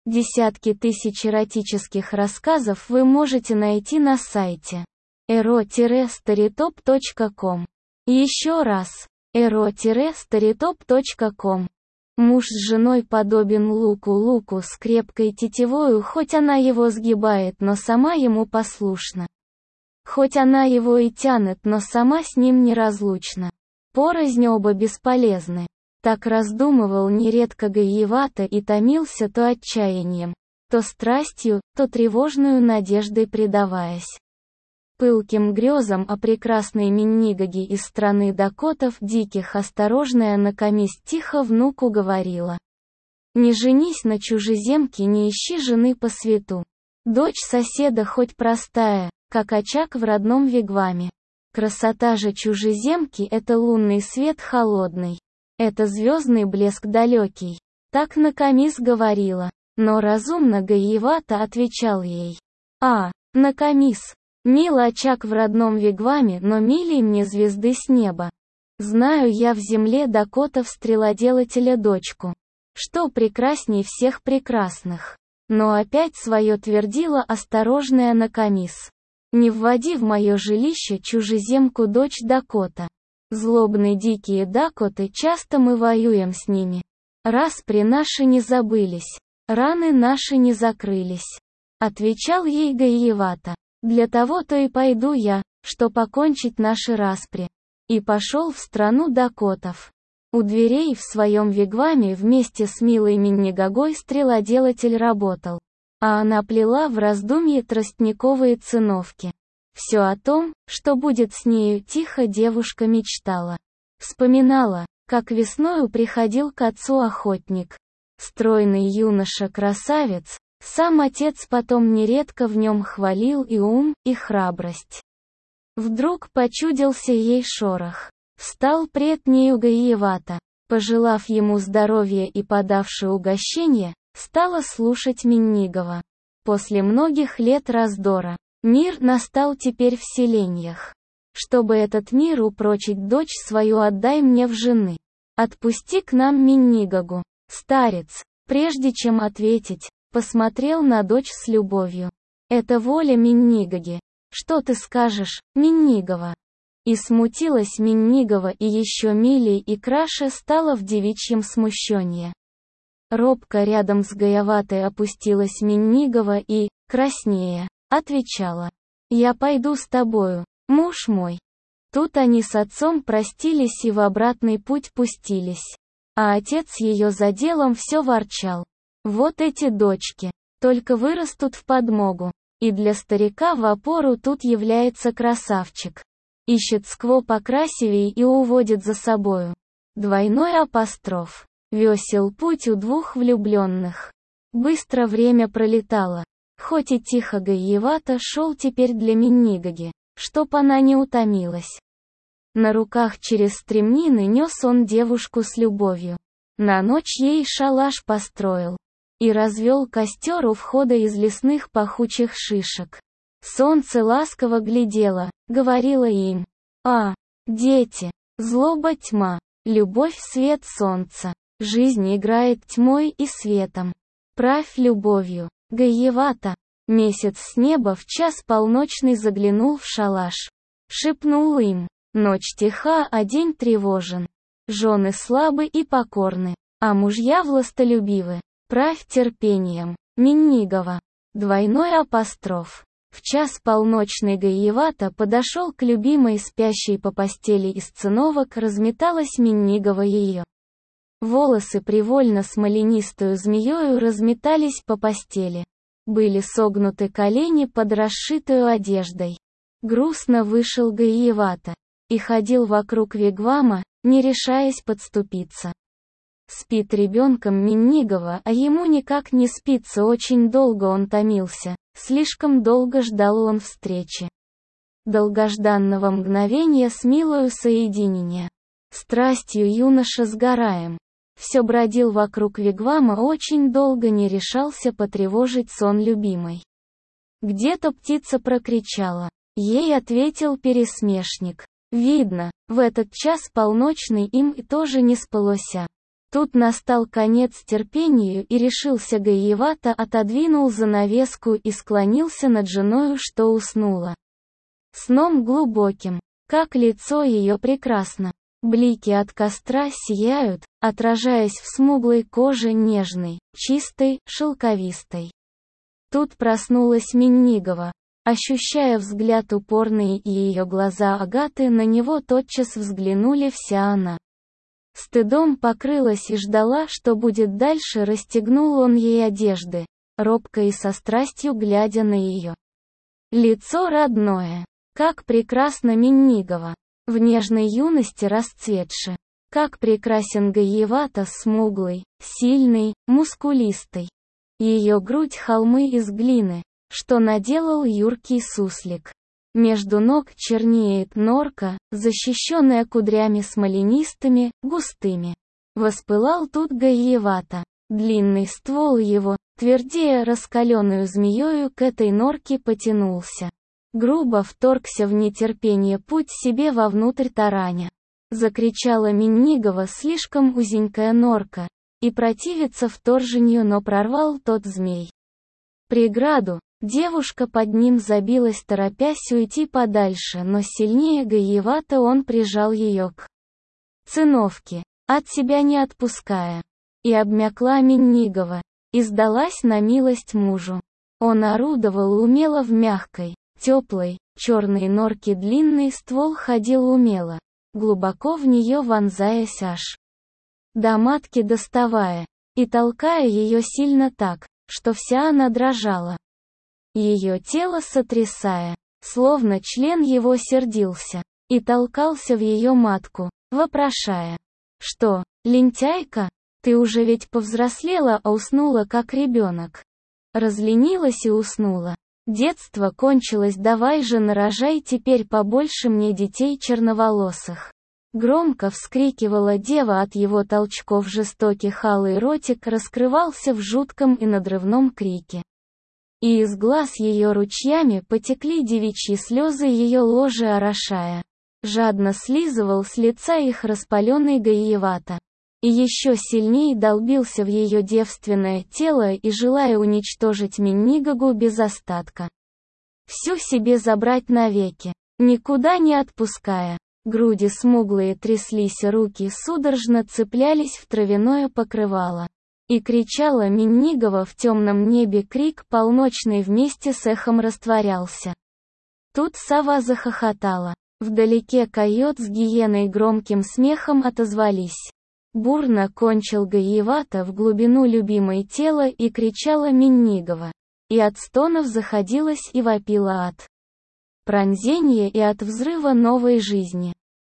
Десятки тысяч эротических рассказов вы можете найти на сайте ero-storytop.com. Еще раз. ero-storytop.com. Муж с женой подобен луку с крепкой тетивою, хоть она его сгибает, но сама ему послушна. Хоть она его и тянет, но сама с ним неразлучна. Порознь оба бесполезны. Так раздумывал нередко Гаевато и томился то отчаянием, то страстью, то тревожную надеждой предаваясь пылким грезам о прекрасной Миннигаге из страны дакотов диких. Осторожная Накамис тихо внуку говорила: «Не женись на чужеземке, не ищи жены по свету. Дочь соседа хоть простая, как очаг в родном вигваме. Красота же чужеземки — это лунный свет холодный. Это звездный блеск далекий». Так Накамис говорила, но разумно Гаевато отвечал ей: Накамис, мил очаг в родном вигваме, но милей мне звезды с неба. Знаю я в земле дакотов стрелоделателя дочку, что прекрасней всех прекрасных». Но опять свое твердила осторожная Накамис: «Не вводи в мое жилище чужеземку дочь дакота. Злобные дикие дакоты, часто мы воюем с ними. Распри наши не забылись, раны наши не закрылись». Отвечал ей Гаевато: «Для того-то и пойду я, что покончить наши распри». И пошел в страну дакотов. У дверей в своем вигваме вместе с милой Миннигагой стрелоделатель работал, а она плела в раздумье тростниковые циновки. Все о том, что будет с нею, тихо девушка мечтала. Вспоминала, как весною приходил к отцу охотник. Стройный юноша-красавец, сам отец потом нередко в нем хвалил и ум, и храбрость. Вдруг почудился ей шорох. Встал пред нею Гаевато, пожелав ему здоровья и подавши угощение, стала слушать Миннигова. После многих лет раздора, мир настал теперь в селениях. Чтобы этот мир упрочить, дочь свою отдай мне в жены. Отпусти к нам Миннигагу. Старец, прежде чем ответить, посмотрел на дочь с любовью. Это воля Миннигаги. Что ты скажешь, Миннигова? И смутилась Миннигова, и еще милей и краше стала в девичьем смущении. Робко рядом с Гаеватой опустилась Миннигова и, краснея, отвечала: «Я пойду с тобою, муж мой». Тут они с отцом простились и в обратный путь пустились. А отец ее за делом все ворчал: «Вот эти дочки, только вырастут в подмогу, и для старика в опору тут является красавчик. Ищет скво покрасивей и уводит за собою». Двойной апостроф. Весел путь у двух влюбленных. Быстро время пролетало. Хоть и тихо Гаевато шел теперь для Миннигаги, чтоб она не утомилась. На руках через стремнины нес он девушку с любовью. На ночь ей шалаш построил. И развел костер у входа из лесных пахучих шишек. Солнце ласково глядело, говорило им: дети, злоба тьма, любовь свет солнца, жизнь играет тьмой и светом. Правь любовью, Гаевато». Месяц с неба в час полночный заглянул в шалаш. Шепнул им: «Ночь тиха, а день тревожен. Жены слабы и покорны, а мужья властолюбивы. Правь терпением, Миннигова». Двойной апостроф. В час полночный Гаевато подошел к любимой, спящей по постели из циновок, разметалась Миннигова ее. Волосы привольно смоленистую змеёю разметались по постели. Были согнуты колени под расшитую одеждой. Грустно вышел Гаевато и ходил вокруг вигвама, не решаясь подступиться. Спит ребенком Миннигова, а ему никак не спится, очень долго он томился, слишком долго ждал он встречи. Долгожданного мгновения с милою соединения. Страстью юноша сгораем. Все бродил вокруг вигвама, очень долго не решался потревожить сон любимой. Где-то птица прокричала. Ей ответил пересмешник. Видно, в этот час полночный им и тоже не спалося. Тут настал конец терпению и решился Гаевато, отодвинул занавеску и склонился над женою, что уснула. Сном глубоким, как лицо ее прекрасно. Блики от костра сияют, отражаясь в смуглой коже нежной, чистой, шелковистой. Тут проснулась Миннигова. Ощущая взгляд упорный и ее глаза Агаты, на него тотчас взглянули вся она. Стыдом покрылась и ждала, что будет дальше. Расстегнул он ей одежды, робко и со страстью глядя на ее лицо родное. Как прекрасна Миннигова, в нежной юности расцветши. Как прекрасен Гаевато, смуглый, сильный, мускулистый. Ее грудь холмы из глины, что наделал юркий суслик. Между ног чернеет норка, защищенная кудрями смоленистыми, густыми. Воспылал тут Гаевато. Длинный ствол его, твердея раскаленную змеёю, к этой норке потянулся. Грубо вторгся в нетерпение путь себе вовнутрь тараня. Закричала Миннигова: слишком узенькая норка, и противится вторжению, но прорвал тот змей преграду. Девушка под ним забилась, торопясь уйти подальше, но сильнее Гаевато он прижал ее к циновке, от себя не отпуская. И обмякла Миннигова, и сдалась на милость мужу. Он орудовал умело в мягкой, теплой, черной норке, длинный ствол ходил умело, глубоко в нее вонзаясь аж до матки доставая, и толкая ее сильно так, что вся она дрожала. Ее тело сотрясая, словно член его сердился, и толкался в ее матку, вопрошая: «Что, лентяйка, ты уже ведь повзрослела, а уснула как ребенок? Разленилась и уснула. Детство кончилось, давай же нарожай теперь побольше мне детей черноволосых». Громко вскрикивала дева от его толчков жестоких, алый ротик раскрывался в жутком и надрывном крике. И из глаз ее ручьями потекли девичьи слезы, ее ложе орошая. Жадно слизывал с лица их распаленный Гаевато. И еще сильнее долбился в ее девственное тело и желая уничтожить Миннигогу без остатка. Всю себе забрать навеки, никуда не отпуская. Груди смуглые тряслись, руки судорожно цеплялись в травяное покрывало. И кричала Миннигова в темном небе, крик полночный вместе с эхом растворялся. Тут сова захохотала. Вдалеке койот с гиеной громким смехом отозвались. Бурно кончил Гаевато в глубину любимое тело, и кричала Миннигова. И от стонов заходилась и вопила от пронзения и от взрыва новой жизни.